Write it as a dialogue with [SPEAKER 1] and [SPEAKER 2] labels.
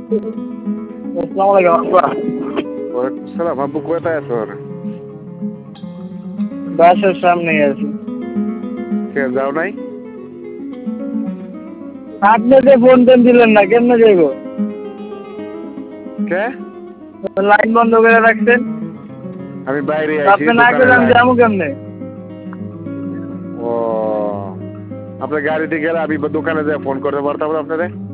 [SPEAKER 1] আসসালামু আলাইকুম আব্বা।
[SPEAKER 2] ওয়ালাইকুম আসসালাম। আব্বু কোথায় আছো?
[SPEAKER 1] বাসার সামনেই আছি।
[SPEAKER 2] কে যাও নাই?
[SPEAKER 1] আপনি যে ফোন টোন দিলেন না, কেমনে যাইব?
[SPEAKER 2] কে?
[SPEAKER 1] লাইন বন্ধ করে রাখছেন।
[SPEAKER 2] আমি বাইরে আইছি
[SPEAKER 1] আপনি না
[SPEAKER 2] দোকানে
[SPEAKER 1] গেলে আমি
[SPEAKER 2] লাইন।
[SPEAKER 1] যাবো কেমনে?
[SPEAKER 2] ও আপনার গাড়িতে গেলে আমি দোকানে যাই ফোন করতে পারতাম না আপনারে।